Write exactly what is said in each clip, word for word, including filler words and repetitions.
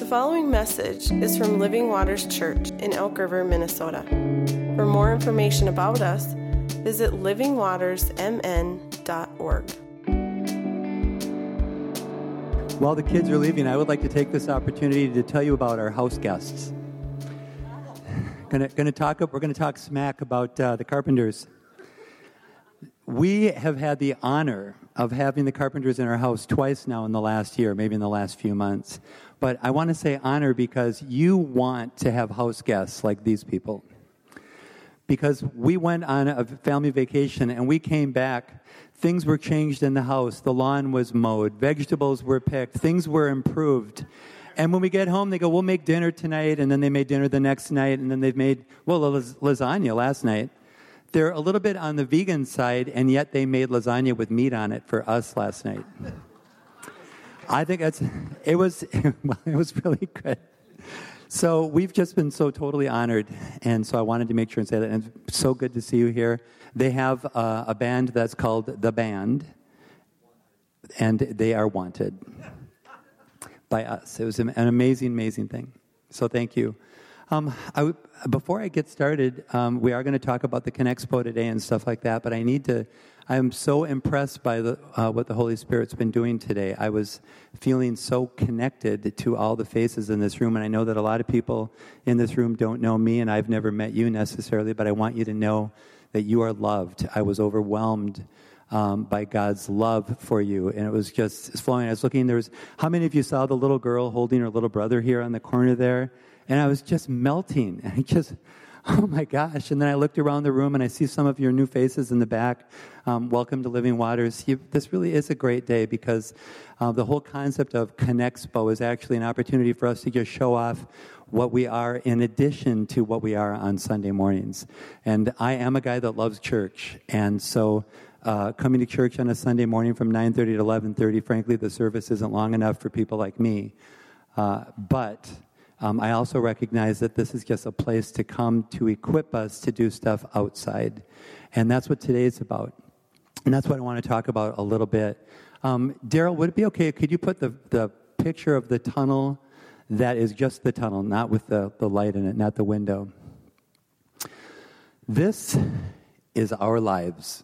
following message is from Living Waters Church in Elk River, Minnesota. For more information about us, visit living waters m n dot org. While the kids are leaving, I would like to take this opportunity to tell you about our house guests. Gonna, gonna talk. We're going to talk smack about uh, the Carpenters. We have had the honor of having the Carpenters in our house twice now in the last year, maybe in the last few months. But I want to say honor because you want to have house guests like these people. Because we went on a family vacation and we came back, things were changed in the house. The lawn was mowed, vegetables were picked, things were improved. And when we get home, they go, we'll make dinner tonight, and then they made dinner the next night, and then they've made, well, lasagna last night. They're a little bit on the vegan side, and yet they made lasagna with meat on it for us last night. I think that's, it was, it was really good. So we've just been so totally honored, and so I wanted to make sure and say that. And it's so good to see you here. They have uh, a band that's called The Band, and they are wanted by us. It was an amazing, amazing thing. So thank you. Um, I, before I get started, um, we are going to talk about the Connexpo today and stuff like that, but I need to, I'm so impressed by the, uh, what the Holy Spirit's been doing today. I was feeling so connected to all the faces in this room, and I know that a lot of people in this room don't know me, and I've never met you necessarily, but I want you to know that you are loved. I was overwhelmed um, by God's love for you, and it was just flowing. I was looking, there was, how many of you saw the little girl holding her little brother here on the corner there? And I was just melting, and I just, oh my gosh. And then I looked around the room, and I see some of your new faces in the back. Um, welcome to Living Waters. You, this really is a great day because uh, the whole concept of Connexpo is actually an opportunity for us to just show off what we are in addition to what we are on Sunday mornings. And I am a guy that loves church, and so uh, coming to church on a Sunday morning from nine thirty to eleven thirty, frankly, the service isn't long enough for people like me. Uh, but... Um, I also recognize that this is just a place to come to equip us to do stuff outside. And that's what today's about. And that's what I want to talk about a little bit. Um, Daryl, would it be okay, could you put the, the picture of the tunnel that is just the tunnel, not with the, the light in it, not the window? This is our lives.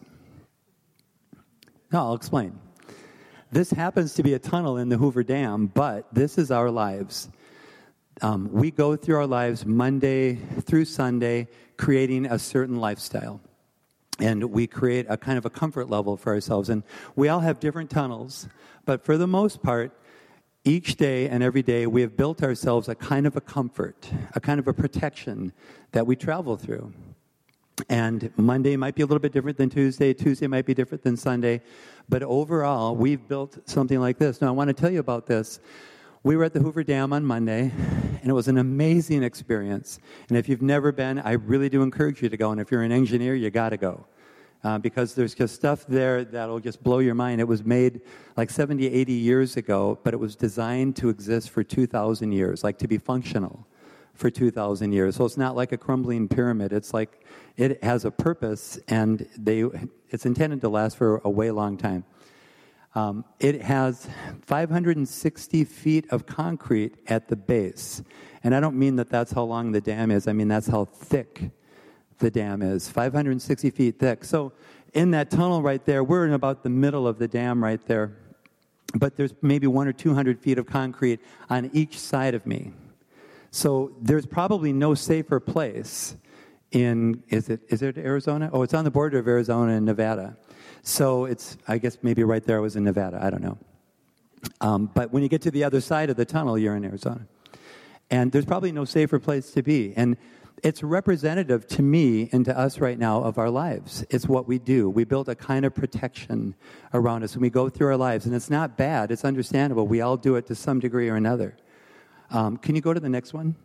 No, I'll explain. This happens to be a tunnel in the Hoover Dam, but this is our lives. Um, we go through our lives Monday through Sunday creating a certain lifestyle. And we create a kind of a comfort level for ourselves. And we all have different tunnels. But for the most part, each day and every day, we have built ourselves a kind of a comfort, a kind of a protection that we travel through. And Monday might be a little bit different than Tuesday. Tuesday might be different than Sunday. But overall, we've built something like this. Now, I want to tell you about this. We were at the Hoover Dam on Monday, and it was an amazing experience. And if you've never been, I really do encourage you to go. And if you're an engineer, you got to go. Uh, because there's just stuff there that'll just blow your mind. It was made like seventy, eighty years ago, but it was designed to exist for two thousand years, like to be functional for two thousand years. So it's not like a crumbling pyramid. It's like it has a purpose, and they it's intended to last for a way long time. Um, it has five hundred sixty feet of concrete at the base. And I don't mean that that's how long the dam is. I mean that's how thick the dam is, five hundred sixty feet thick. So in that tunnel right there, we're in about the middle of the dam right there. But there's maybe one or two hundred feet of concrete on each side of me. So there's probably no safer place in, is it is it Arizona? Oh, it's on the border of Arizona and Nevada. So it's, I guess maybe right there I was in Nevada. I don't know. Um, but when you get to the other side of the tunnel, you're in Arizona. And there's probably no safer place to be. And it's representative to me and to us right now of our lives. It's what we do. We build a kind of protection around us when we go through our lives. And it's not bad. It's understandable. We all do it to some degree or another. Um, can you go to the next one?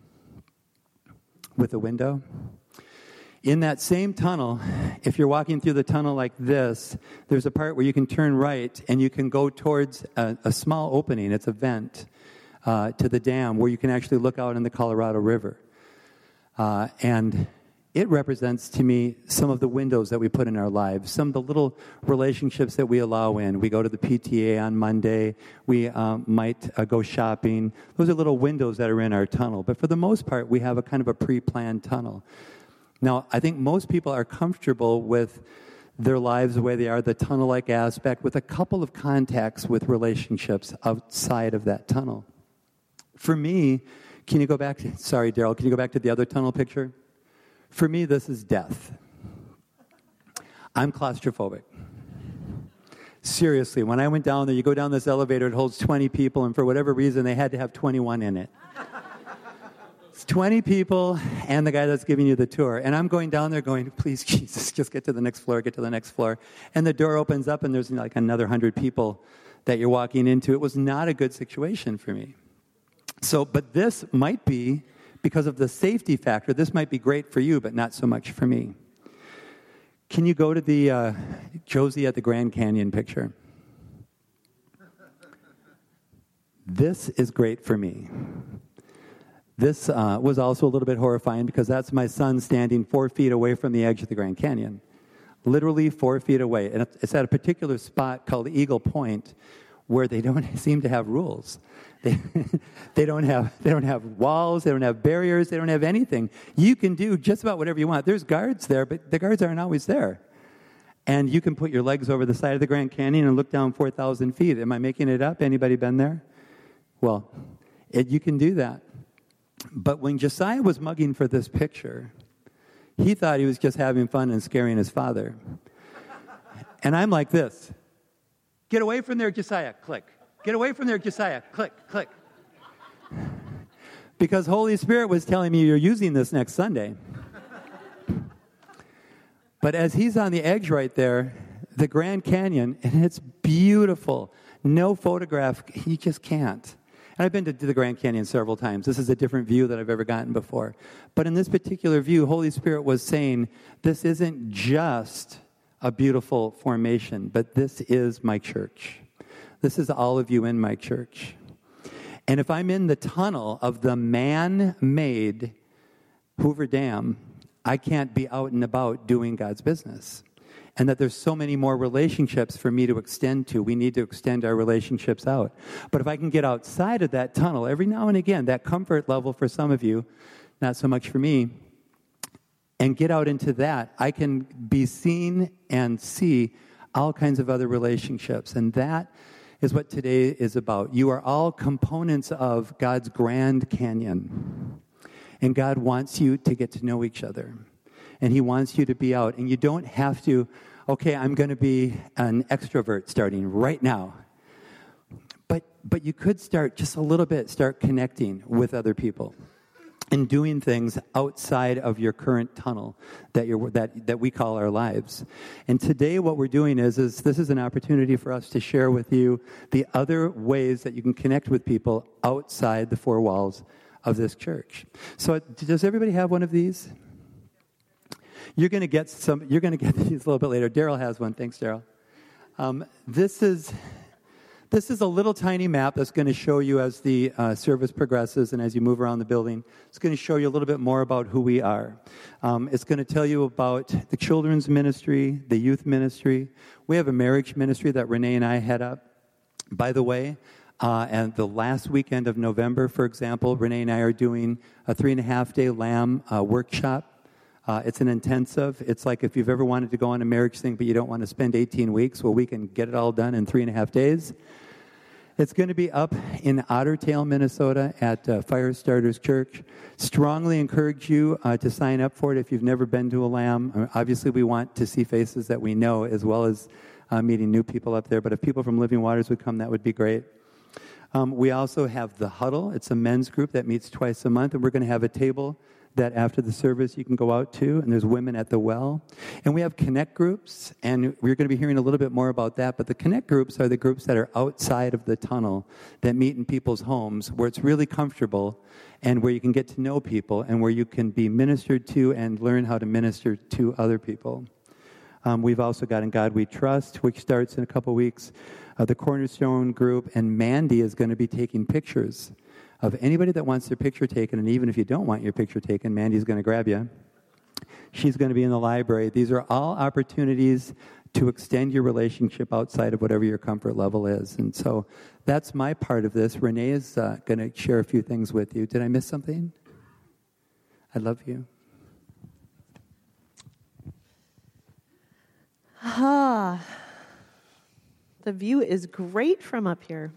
With the window? In that same tunnel, if you're walking through the tunnel like this, there's a part where you can turn right and you can go towards a, a small opening. It's a vent uh, to the dam where you can actually look out in the Colorado River. Uh, and it represents to me some of the windows that we put in our lives, some of the little relationships that we allow in. We go to the P T A on Monday. We um, might uh, go shopping. Those are little windows that are in our tunnel. But for the most part, we have a kind of a pre-planned tunnel. Now, I think most people are comfortable with their lives the way they are, the tunnel-like aspect, with a couple of contacts with relationships outside of that tunnel. For me, can you go back to, sorry, Daryl, can you go back to the other tunnel picture? For me, this is death. I'm claustrophobic. Seriously, when I went down there, you go down this elevator, it holds twenty people, and for whatever reason, they had to have twenty-one in it. It's twenty people and the guy that's giving you the tour. And I'm going down there going, please, Jesus, just get to the next floor, get to the next floor. And the door opens up, and there's like another one hundred people that you're walking into. It was not a good situation for me. So, but this might be, because of the safety factor, this might be great for you, but not so much for me. Can you go to the uh, Josie at the Grand Canyon picture? This is great for me. This uh, was also a little bit horrifying because that's my son standing four feet away from the edge of the Grand Canyon. Literally four feet away. And it's at a particular spot called Eagle Point where they don't seem to have rules. They, they don't have they don't have walls, they don't have barriers, they don't have anything. You can do just about whatever you want. There's guards there, but the guards aren't always there. And you can put your legs over the side of the Grand Canyon and look down four thousand feet. Am I making it up? Anybody been there? Well, it, you can do that. But when Josiah was mugging for this picture, he thought he was just having fun and scaring his father. And I'm like this. Get away from there, Josiah. Click. Get away from there, Josiah. Click, click. Because Holy Spirit was telling me you're using this next Sunday. But as he's on the edge right there, the Grand Canyon, and it's beautiful. No photograph, you just can't. And I've been to the Grand Canyon several times. This is a different view that I've ever gotten before. But in this particular view, Holy Spirit was saying, this isn't just a beautiful formation, but this is my church. This is all of you in my church. And if I'm in the tunnel of the man-made Hoover Dam, I can't be out and about doing God's business. And that there's so many more relationships for me to extend to. We need to extend our relationships out. But if I can get outside of that tunnel, every now and again, that comfort level for some of you, not so much for me, and get out into that, I can be seen and see all kinds of other relationships. And that is what today is about. You are all components of God's Grand Canyon. And God wants you to get to know each other. And he wants you to be out. And you don't have to, okay, I'm going to be an extrovert starting right now. But but you could start just a little bit, start connecting with other people and doing things outside of your current tunnel that you're that that we call our lives. And today what we're doing is is this is an opportunity for us to share with you the other ways that you can connect with people outside the four walls of this church. So does everybody have one of these? You're going to get some. You're going to get these a little bit later. Daryl has one. Thanks, Daryl. Um, this is this is a little tiny map that's going to show you as the uh, service progresses and as you move around the building. It's going to show you a little bit more about who we are. Um, it's going to tell you about the children's ministry, the youth ministry. We have a marriage ministry that Renee and I head up. By the way, uh, and the last weekend of November, for example, Renee and I are doing a three and a half day Lamb uh, workshop. Uh, it's an intensive. It's like if you've ever wanted to go on a marriage thing, but you don't want to spend eighteen weeks, well, we can get it all done in three and a half days. It's going to be up in Otter Tail, Minnesota at uh, Firestarters Church. Strongly encourage you uh, to sign up for it if you've never been to a Lamb. Uh, obviously, we want to see faces that we know as well as uh, meeting new people up there. But if people from Living Waters would come, that would be great. Um, we also have the Huddle. It's a men's group that meets twice a month, and we're going to have a table that after the service you can go out to, and there's women at the well. And we have connect groups, and we're going to be hearing a little bit more about that, but the connect groups are the groups that are outside of the tunnel that meet in people's homes where it's really comfortable and where you can get to know people and where you can be ministered to and learn how to minister to other people. Um, we've also got In God We Trust, which starts in a couple weeks, uh, the Cornerstone group, and Mandy is going to be taking pictures of anybody that wants their picture taken, and even if you don't want your picture taken, Mandy's going to grab you. She's going to be in the library. These are all opportunities to extend your relationship outside of whatever your comfort level is. And so that's my part of this. Renee is uh, going to share a few things with you. Did I miss something? I love you. Ah, the view is great from up here.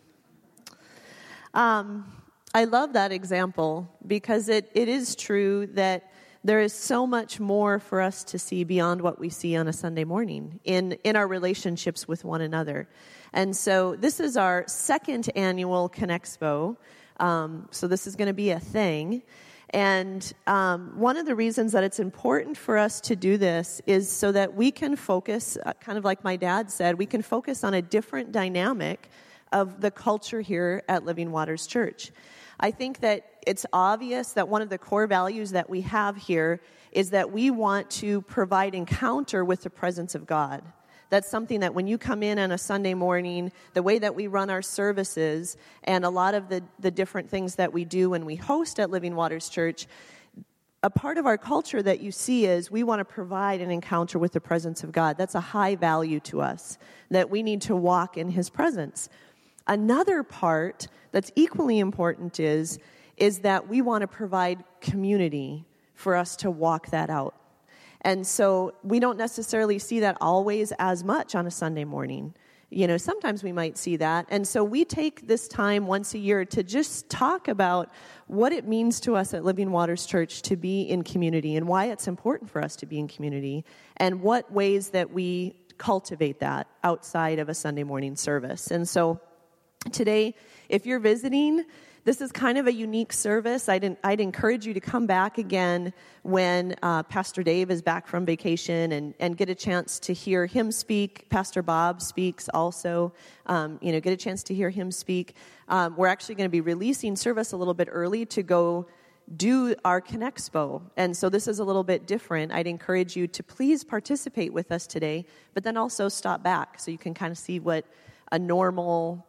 Um, I love that example because it, it is true that there is so much more for us to see beyond what we see on a Sunday morning in, in our relationships with one another. And so this is our second annual Connexpo. Um, so this is going to be a thing. And um, one of the reasons that it's important for us to do this is so that we can focus, uh, kind of like my dad said, we can focus on a different dynamic of the culture here at Living Waters Church. I think that it's obvious that one of the core values that we have here is that we want to provide encounter with the presence of God. That's something that when you come in on a Sunday morning, the way that we run our services and a lot of the, the different things that we do when we host at Living Waters Church, a part of our culture that you see is we want to provide an encounter with the presence of God. That's a high value to us, that we need to walk in His presence. Another part that's equally important is, is that we want to provide community for us to walk that out. And so we don't necessarily see that always as much on a Sunday morning. You know, sometimes we might see that. And so we take this time once a year to just talk about what it means to us at Living Waters Church to be in community and why it's important for us to be in community and what ways that we cultivate that outside of a Sunday morning service. And so today, if you're visiting, this is kind of a unique service. I'd, I'd encourage you to come back again when uh, Pastor Dave is back from vacation and, and get a chance to hear him speak. Pastor Bob speaks also. Um, you know, get a chance to hear him speak. Um, we're actually going to be releasing service a little bit early to go do our Connexpo. And so this is a little bit different. I'd encourage you to please participate with us today, but then also stop back so you can kind of see what a normal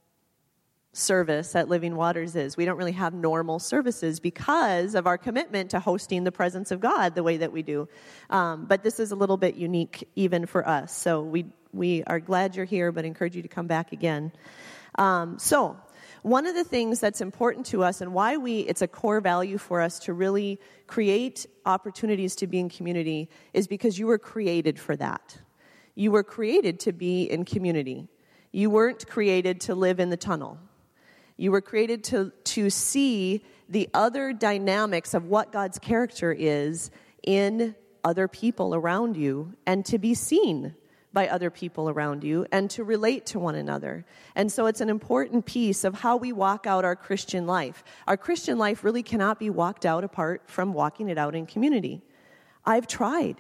service at Living Waters is. We don't really have normal services because of our commitment to hosting the presence of God the way that we do. Um, but this is a little bit unique even for us. So we we are glad you're here, but encourage you to come back again. Um, so one of the things that's important to us and why we it's a core value for us to really create opportunities to be in community is because you were created for that. You were created to be in community. You weren't created to live in the tunnel. You were created to, to see the other dynamics of what God's character is in other people around you and to be seen by other people around you and to relate to one another. And so it's an important piece of how we walk out our Christian life. Our Christian life really cannot be walked out apart from walking it out in community. I've tried.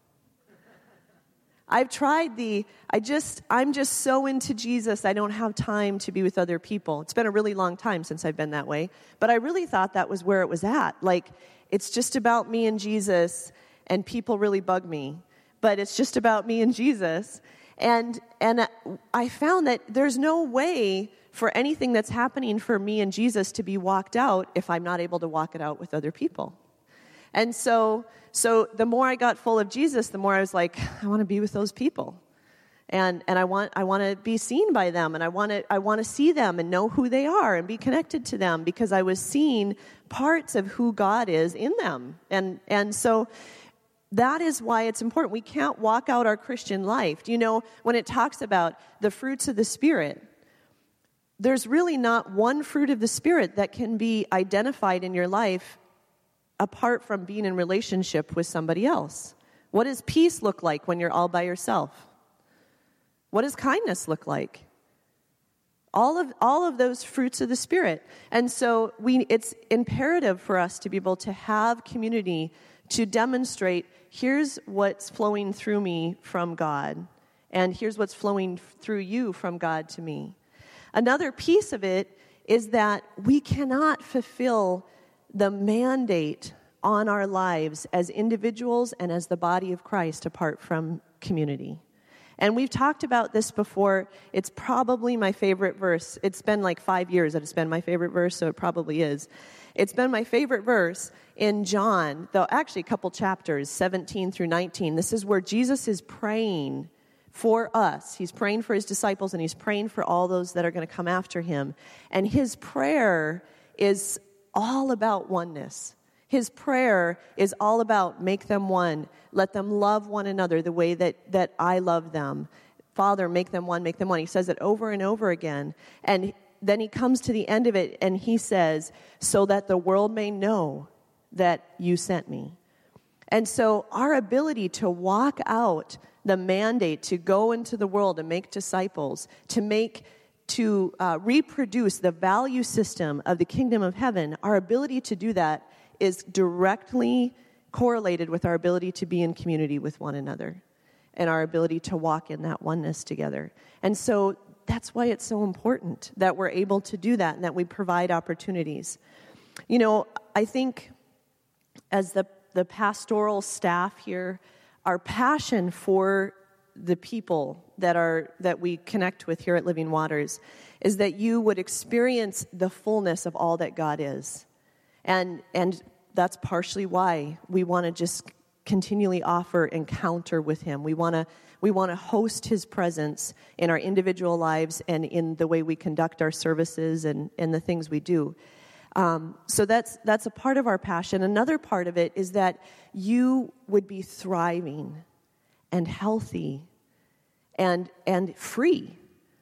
I've tried the, I just, I'm just so into Jesus, I don't have time to be with other people. It's been a really long time since I've been that way, but I really thought that was where it was at. Like, it's just about me and Jesus, and people really bug me, but it's just about me and Jesus. And, and I found that there's no way for anything that's happening for me and Jesus to be walked out if I'm not able to walk it out with other people. And so, so the more I got full of Jesus, the more I was like, I want to be with those people, and and I want I want to be seen by them, and I want to I want to see them and know who they are and be connected to them because I was seeing parts of who God is in them, and and so that is why it's important. We can't walk out our Christian life. You know, when it talks about the fruits of the Spirit, there's really not one fruit of the Spirit that can be identified in your life apart from being in relationship with somebody else. What does peace look like when you're all by yourself? What does kindness look like? All of all of those fruits of the Spirit. And so we it's imperative for us to be able to have community to demonstrate, here's what's flowing through me from God, and here's what's flowing through you from God to me. Another piece of it is that we cannot fulfill the mandate on our lives as individuals and as the body of Christ apart from community. And we've talked about this before. It's probably my favorite verse. It's been like five years that it's been my favorite verse, so it probably is. It's been my favorite verse in John, though actually a couple chapters, seventeen through nineteen. This is where Jesus is praying for us. He's praying for his disciples, and he's praying for all those that are going to come after him. And his prayer is all about oneness. His prayer is all about make them one. Let them love one another the way that, that I love them. Father, make them one, make them one. He says it over and over again. And then he comes to the end of it and he says, so that the world may know that you sent me. And so our ability to walk out the mandate to go into the world and make disciples, to make, to uh, reproduce the value system of the kingdom of heaven, our ability to do that is directly correlated with our ability to be in community with one another and our ability to walk in that oneness together. And so that's why it's so important that we're able to do that and that we provide opportunities. You know, I think as the, the pastoral staff here, our passion for the people that are that we connect with here at Living Waters is that you would experience the fullness of all that God is. And and that's partially why we want to just continually offer encounter with him. We want to we want to host his presence in our individual lives and in the way we conduct our services and, and the things we do. Um, so that's that's a part of our passion. Another part of it is that you would be thriving and healthy and and free.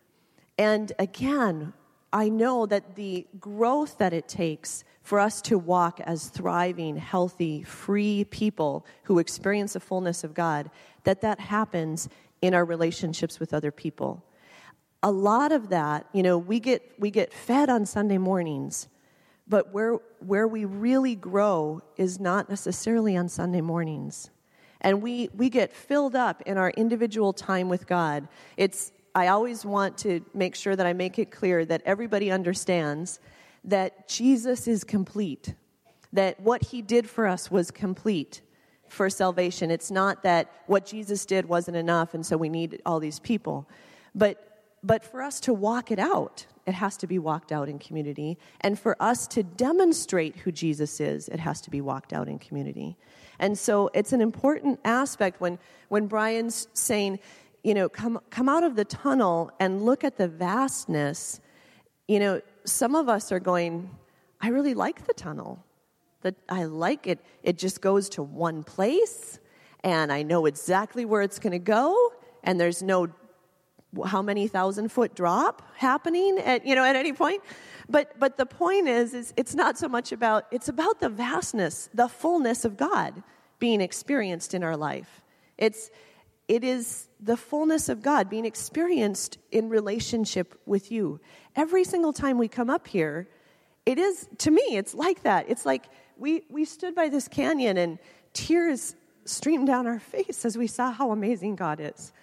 And again, I know that the growth that it takes for us to walk as thriving, healthy, free people who experience the fullness of God, that that happens in our relationships with other people. A lot of that, you know, we get we get fed on Sunday mornings, but where where we really grow is not necessarily on Sunday mornings. And we, we get filled up in our individual time with God. It's I always want to make sure that I make it clear that everybody understands that Jesus is complete, that what he did for us was complete for salvation. It's not that what Jesus did wasn't enough and so we need all these people. But but for us to walk it out, it has to be walked out in community. And for us to demonstrate who Jesus is, it has to be walked out in community. And so it's an important aspect when, when Brian's saying, you know, come come out of the tunnel and look at the vastness. You know, some of us are going, I really like the tunnel. That I like it. It just goes to one place, and I know exactly where it's going to go, and there's no how many thousand foot drop happening at you know at any point. But but the point is, is it's not so much about it's about the vastness, the fullness of God being experienced in our life. It's It is the fullness of God being experienced in relationship with you. Every single time we come up here, it is, to me, it's like that. It's like we, we stood by this canyon and tears streamed down our face as we saw how amazing God is.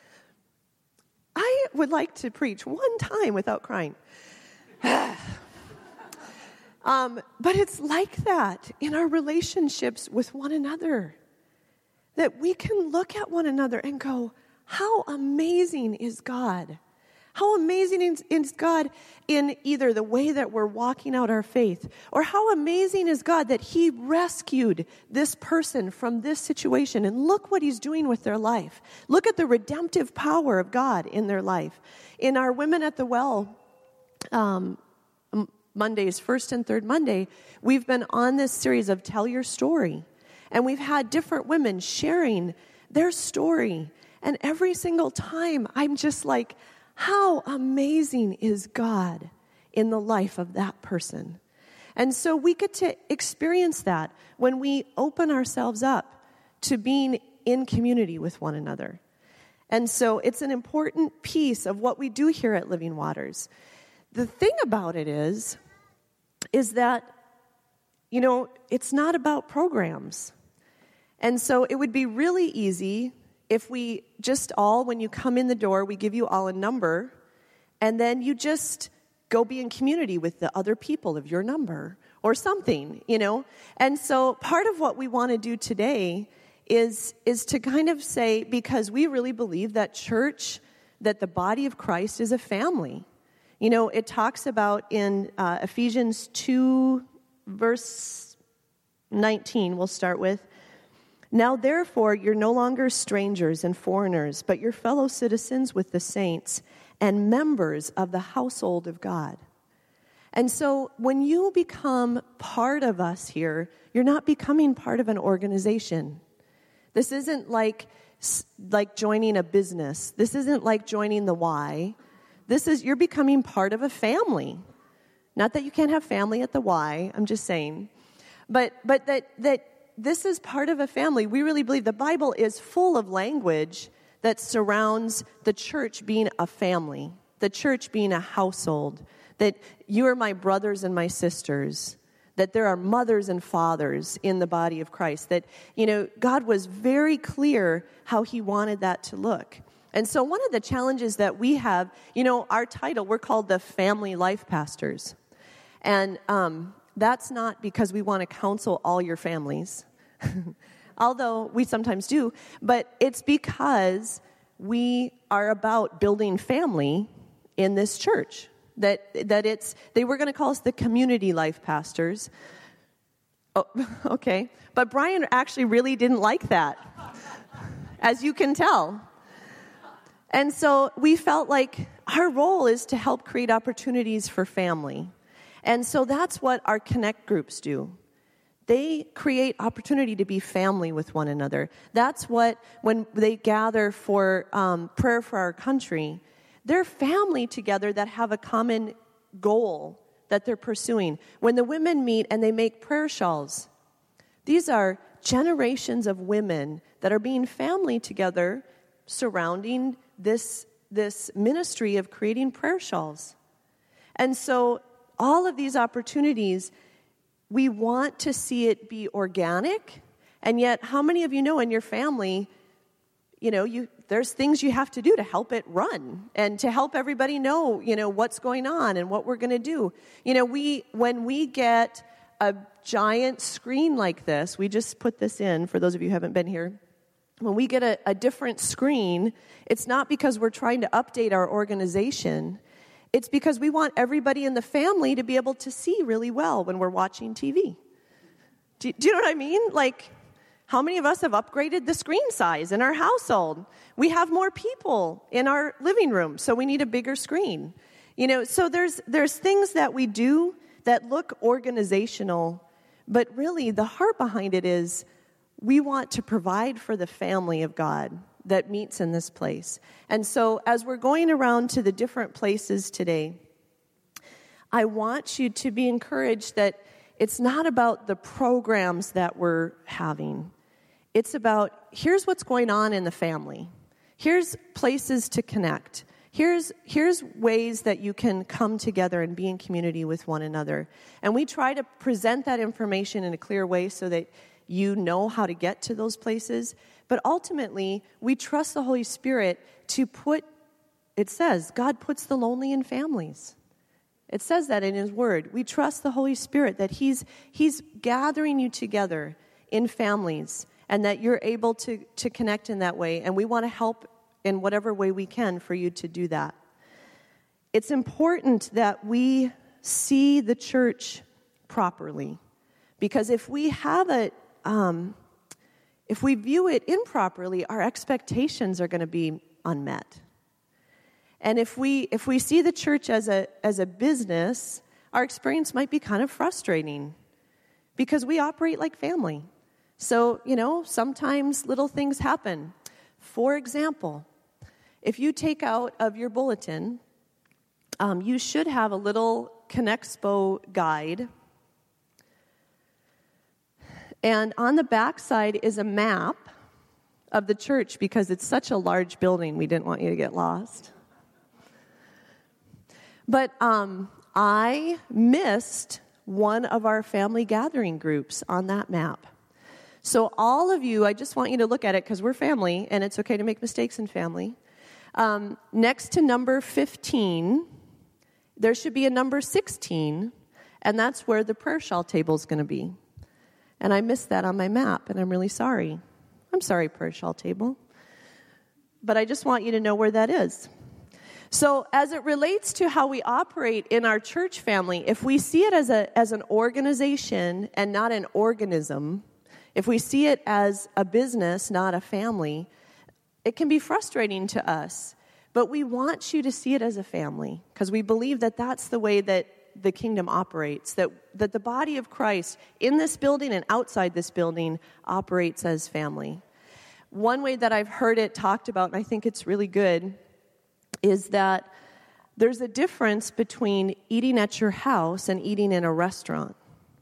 I would like to preach one time without crying. um, but it's like that in our relationships with one another. That we can look at one another and go, how amazing is God? How amazing is God in either the way that we're walking out our faith, or how amazing is God that he rescued this person from this situation, and look what he's doing with their life. Look at the redemptive power of God in their life. In our Women at the Well um, Mondays, first and third Monday, we've been on this series of Tell Your Story. And we've had different women sharing their story. And every single time, I'm just like, how amazing is God in the life of that person? And so we get to experience that when we open ourselves up to being in community with one another. And so it's an important piece of what we do here at Living Waters. The thing about it is, is that, you know, it's not about programs. And so it would be really easy if we just all, when you come in the door, we give you all a number, and then you just go be in community with the other people of your number or something, you know. And so part of what we want to do today is, is to kind of say, because we really believe that church, that the body of Christ is a family. You know, it talks about in uh, Ephesians two, verse nineteen, we'll start with, "Now therefore you're no longer strangers and foreigners, but you're fellow citizens with the saints and members of the household of God." And so when you become part of us here, you're not becoming part of an organization. This isn't like, like joining a business. This isn't like joining the Y. This is, you're becoming part of a family. Not that you can't have family at the Y, I'm just saying. But but that that this is part of a family. We really believe the Bible is full of language that surrounds the church being a family, the church being a household, that you are my brothers and my sisters, that there are mothers and fathers in the body of Christ, that, you know, God was very clear how he wanted that to look. And so one of the challenges that we have, you know, our title, we're called the Family Life Pastors. And um, that's not because we want to counsel all your families, although we sometimes do, but it's because we are about building family in this church. That that it's, they were going to call us the Community Life Pastors. Oh, okay. But Brian actually really didn't like that, as you can tell. And so we felt like our role is to help create opportunities for family. And so that's what our Connect groups do. They create opportunity to be family with one another. That's what, when they gather for um, prayer for our country, they're family together that have a common goal that they're pursuing. When the women meet and they make prayer shawls, these are generations of women that are being family together surrounding this, this ministry of creating prayer shawls. And so all of these opportunities, we want to see it be organic, and yet how many of you know in your family, you know, you there's things you have to do to help it run and to help everybody know, you know, what's going on and what we're going to do. You know, we when we get a giant screen like this, we just put this in for those of you who haven't been here. When we get a, a different screen, it's not because we're trying to update our organization. It's because we want everybody in the family to be able to see really well when we're watching T V. Do, do you know what I mean? Like, how many of us have upgraded the screen size in our household? We have more people in our living room, so we need a bigger screen. You know, so there's there's things that we do that look organizational, but really the heart behind it is we want to provide for the family of God that meets in this place. And so as we're going around to the different places today, I want you to be encouraged that it's not about the programs that we're having. It's about, here's what's going on in the family. Here's places to connect. Here's here's ways that you can come together and be in community with one another. And we try to present that information in a clear way so that you know how to get to those places. But ultimately, we trust the Holy Spirit to put, it says, God puts the lonely in families. It says that in His Word. We trust the Holy Spirit that He's He's gathering you together in families and that you're able to, to connect in that way. And we want to help in whatever way we can for you to do that. It's important that we see the church properly. Because if we have a, um, if we view it improperly, our expectations are going to be unmet. And if we if we see the church as a as a business, our experience might be kind of frustrating because we operate like family. So, you know, sometimes little things happen. For example, if you take out of your bulletin, um, you should have a little Connexpo guide. And on the back side is a map of the church because it's such a large building, we didn't want you to get lost. But um, I missed one of our family gathering groups on that map. So all of you, I just want you to look at it because we're family, and it's okay to make mistakes in family. Um, next to number fifteen, there should be a number sixteen, and that's where the prayer shawl table is going to be. And I missed that on my map, and I'm really sorry. I'm sorry, prayer shawl table. But I just want you to know where that is. So as it relates to how we operate in our church family, if we see it as a as an organization and not an organism, if we see it as a business, not a family, it can be frustrating to us. But we want you to see it as a family because we believe that that's the way that the kingdom operates, that, that the body of Christ in this building and outside this building operates as family. One way that I've heard it talked about, and I think it's really good, is that there's a difference between eating at your house and eating in a restaurant.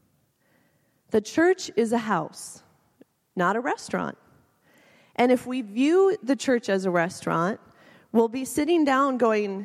The church is a house, not a restaurant. And if we view the church as a restaurant, we'll be sitting down going,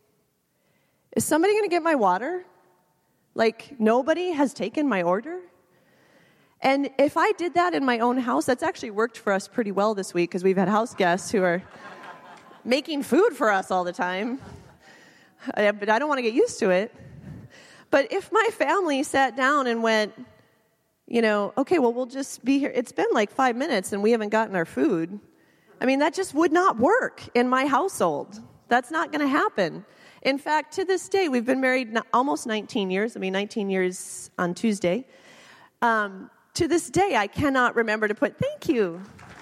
is somebody going to get my water? Like, nobody has taken my order? And if I did that in my own house, that's actually worked for us pretty well this week because we've had house guests who are making food for us all the time. But I don't want to get used to it. But if my family sat down and went, you know, okay, well, we'll just be here. It's been like five minutes and we haven't gotten our food. I mean, that just would not work in my household. That's not going to happen. In fact, to this day, we've been married almost nineteen years. I mean, nineteen years on Tuesday. Um, to this day, I cannot remember to put, thank you.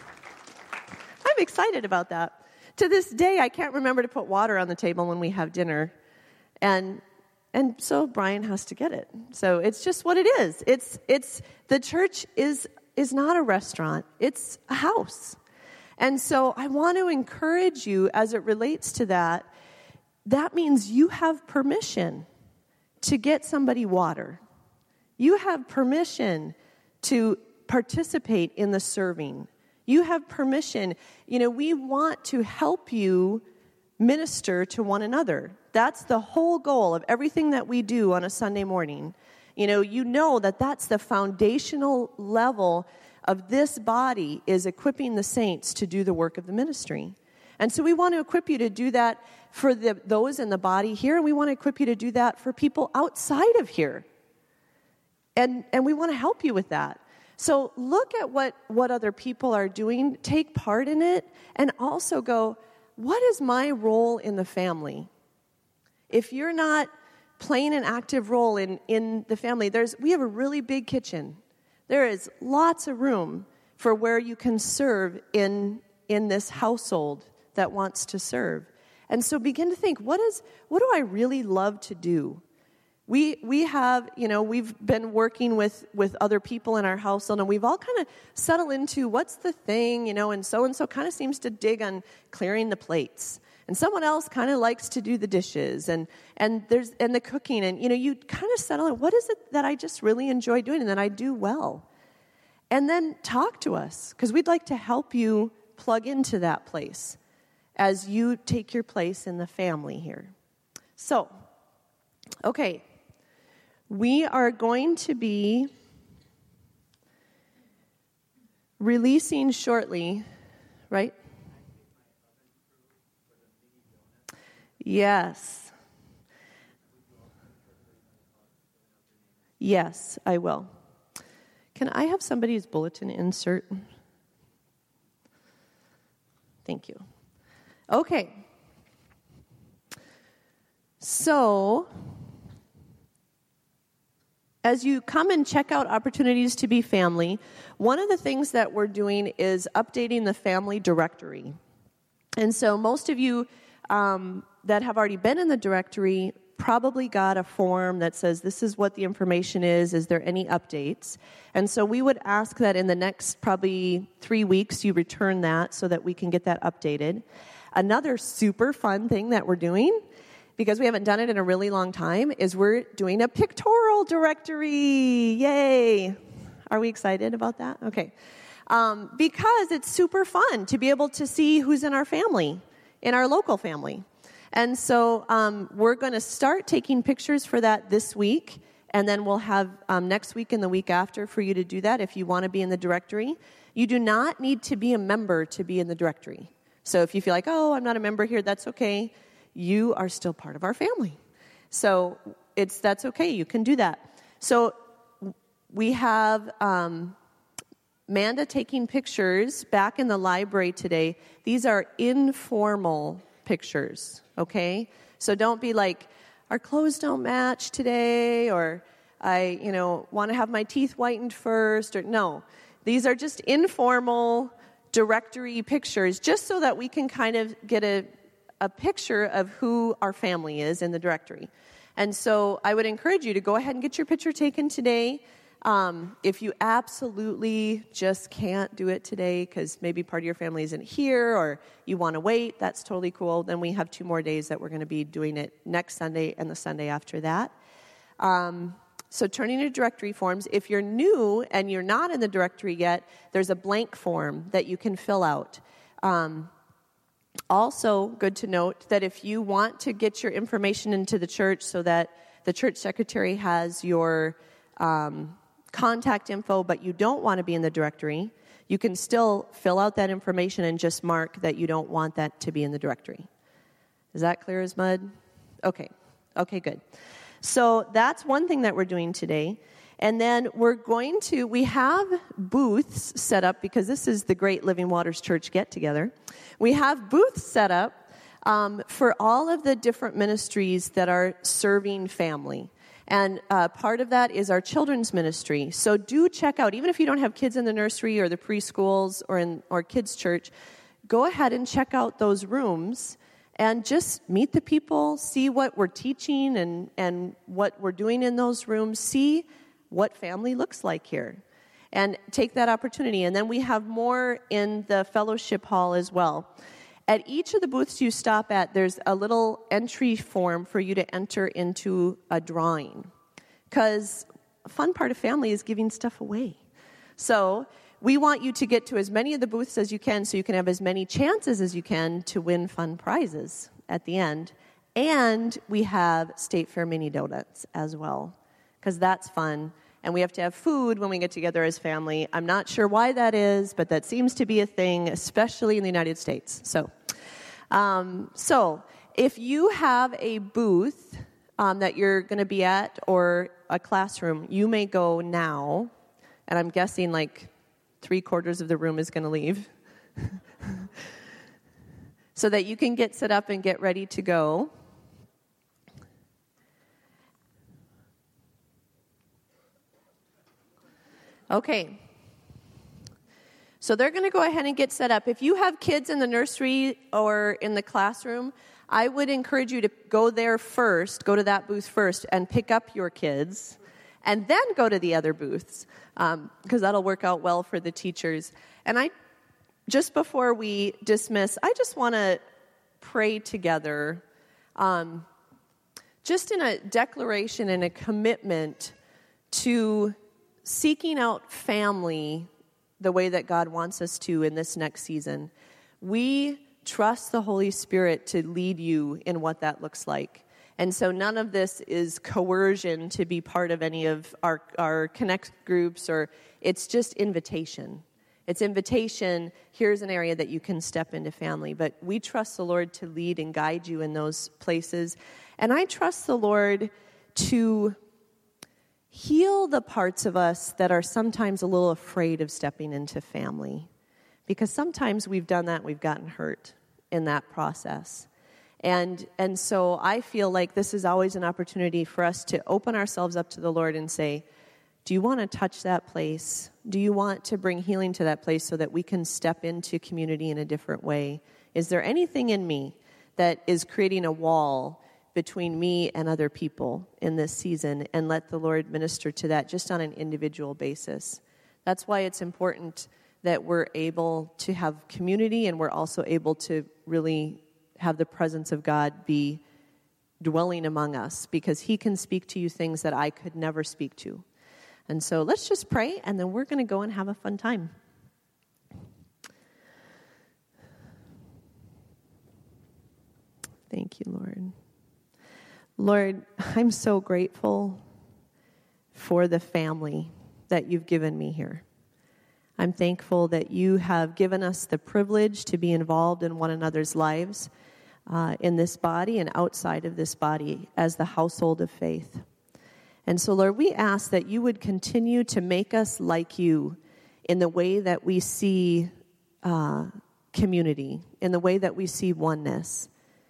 I'm excited about that. To this day, I can't remember to put water on the table when we have dinner. And and so Brian has to get it. So it's just what it is. It's it's the church is is not a restaurant. It's a house. And so I want to encourage you as it relates to that. That means you have permission to get somebody water. You have permission to participate in the serving. You have permission. You know, we want to help you minister to one another. That's the whole goal of everything that we do on a Sunday morning. You know, you know that that's the foundational level of this body is equipping the saints to do the work of the ministry. And so we want to equip you to do that for the, those in the body here, and we want to equip you to do that for people outside of here. And and we want to help you with that. So look at what, what other people are doing, take part in it, and also go, what is my role in the family? If you're not playing an active role in, in the family, there's we have a really big kitchen. There is lots of room for where you can serve in, in this household that wants to serve. And so begin to think, what is what do I really love to do? We we have, you know, we've been working with, with other people in our household, and we've all kind of settled into what's the thing, you know, and so-and-so kind of seems to dig on clearing the plates. And someone else kind of likes to do the dishes and, and there's and the cooking. And, you know, you kind of settle in, what is it that I just really enjoy doing and that I do well? And then talk to us, because we'd like to help you plug into that place as you take your place in the family here. So, okay. We are going to be releasing shortly, right? Yes. Yes, I will. Can I have somebody's bulletin insert? Thank you. Okay. So, as you come and check out opportunities to be family, one of the things that we're doing is updating the family directory. And so most of you um, that have already been in the directory probably got a form that says this is what the information is, is there any updates? And so we would ask that in the next probably three weeks you return that so that we can get that updated. Another super fun thing that we're doing, because we haven't done it in a really long time, is we're doing a pictorial directory. Yay! Are we excited about that? Okay. Um, because it's super fun to be able to see who's in our family, in our local family. And so um, we're going to start taking pictures for that this week, and then we'll have um, next week and the week after for you to do that if you want to be in the directory. You do not need to be a member to be in the directory. So if you feel like, oh, I'm not a member here, that's okay. You are still part of our family. So it's that's okay. You can do that. So we have um, Manda taking pictures back in the library today. These are informal pictures, okay? So don't be like, our clothes don't match today, or I, you know, want to have my teeth whitened first, or no. These are just informal directory pictures, just so that we can kind of get a, a picture of who our family is in the directory. And so I would encourage you to go ahead and get your picture taken today. Um, if you absolutely just can't do it today because maybe part of your family isn't here or you want to wait, that's totally cool. Then we have two more days that we're going to be doing it next Sunday and the Sunday after that. Um, so turning to directory forms. If you're new and you're not in the directory yet, there's a blank form that you can fill out. Um, also, good to note that if you want to get your information into the church so that the church secretary has your um, contact info, but you don't want to be in the directory, you can still fill out that information and just mark that you don't want that to be in the directory. Is that clear as mud? Okay. Okay, good. So that's one thing that we're doing today. And then we're going to, we have booths set up because this is the Great Living Waters Church get-together. We have booths set up um, for all of the different ministries that are serving family. And uh, part of that is our children's ministry. So do check out, even if you don't have kids in the nursery or the preschools or in or kids' church, go ahead and check out those rooms and just meet the people, see what we're teaching and, and what we're doing in those rooms, see what family looks like here, and take that opportunity. And then we have more in the fellowship hall as well. At each of the booths you stop at, there's a little entry form for you to enter into a drawing. Because a fun part of family is giving stuff away. So we want you to get to as many of the booths as you can so you can have as many chances as you can to win fun prizes at the end. And we have State Fair mini donuts as well, because that's fun. And we have to have food when we get together as family. I'm not sure why that is, but that seems to be a thing, especially in the United States. So, um, so if you have a booth um, that you're going to be at or a classroom, you may go now. And I'm guessing like three quarters of the room is going to leave. So that you can get set up and get ready to go. Okay, so they're going to go ahead and get set up. If you have kids in the nursery or in the classroom, I would encourage you to go there first, go to that booth first, and pick up your kids, and then go to the other booths, um, because that'll work out well for the teachers. And I, just before we dismiss, I just want to pray together, um, just in a declaration and a commitment to seeking out family the way that God wants us to in this next season. We trust the Holy Spirit to lead you in what that looks like. And so none of this is coercion to be part of any of our, our Connect groups, or it's just invitation. It's invitation, here's an area that you can step into family. But we trust the Lord to lead and guide you in those places. And I trust the Lord to heal the parts of us that are sometimes a little afraid of stepping into family. Because sometimes we've done that, we've gotten hurt in that process. And and so I feel like this is always an opportunity for us to open ourselves up to the Lord and say, do you want to touch that place? Do you want to bring healing to that place so that we can step into community in a different way? Is there anything in me that is creating a wall between me and other people in this season, and let the Lord minister to that just on an individual basis? That's why it's important that we're able to have community, and we're also able to really have the presence of God be dwelling among us, because he can speak to you things that I could never speak to. And so let's just pray, and then we're going to go and have a fun time. Thank you, Lord. Lord, I'm so grateful for the family that you've given me here. I'm thankful that you have given us the privilege to be involved in one another's lives uh, in this body and outside of this body as the household of faith. And so, Lord, we ask that you would continue to make us like you in the way that we see uh, community, in the way that we see oneness.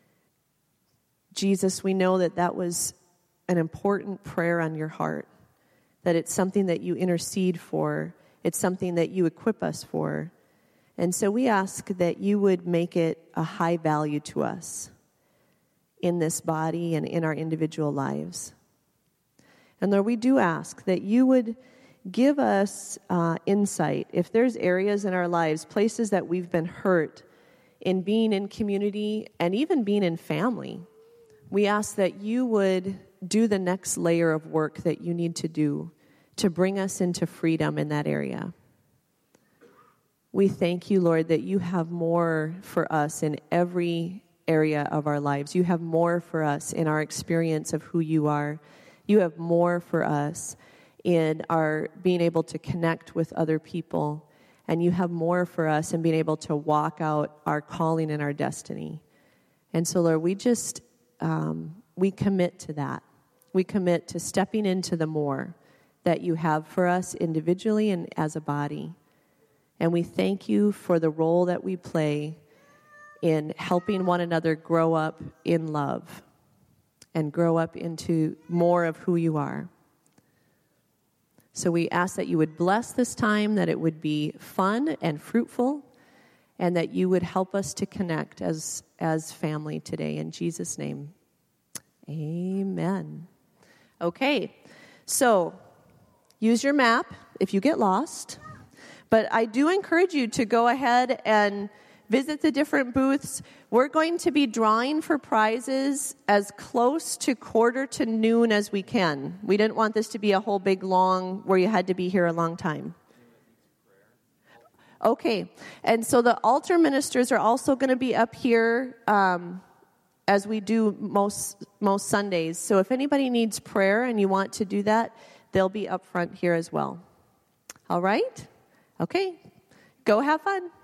Jesus, we know that that was an important prayer on your heart, that it's something that you intercede for, it's something that you equip us for. And so we ask that you would make it a high value to us in this body and in our individual lives. And Lord, we do ask that you would give us uh, insight. If there's areas in our lives, places that we've been hurt in being in community and even being in family, we ask that you would do the next layer of work that you need to do to bring us into freedom in that area. We thank you, Lord, that you have more for us in every area of our lives. You have more for us in our experience of who you are. You have more for us in our being able to connect with other people. And you have more for us in being able to walk out our calling and our destiny. And so, Lord, we just, um, we commit to that. We commit to stepping into the more that you have for us individually and as a body. And we thank you for the role that we play in helping one another grow up in love and grow up into more of who you are. So we ask that you would bless this time, that it would be fun and fruitful, and that you would help us to connect as, as family today. In Jesus' name, amen. Okay, so use your map if you get lost. But I do encourage you to go ahead and visit the different booths. We're going to be drawing for prizes as close to quarter to noon as we can. We didn't want this to be a whole big long, where you had to be here a long time. Okay, and so the altar ministers are also going to be up here um, as we do most most Sundays. So if anybody needs prayer and you want to do that, they'll be up front here as well. All right? Okay, go have fun.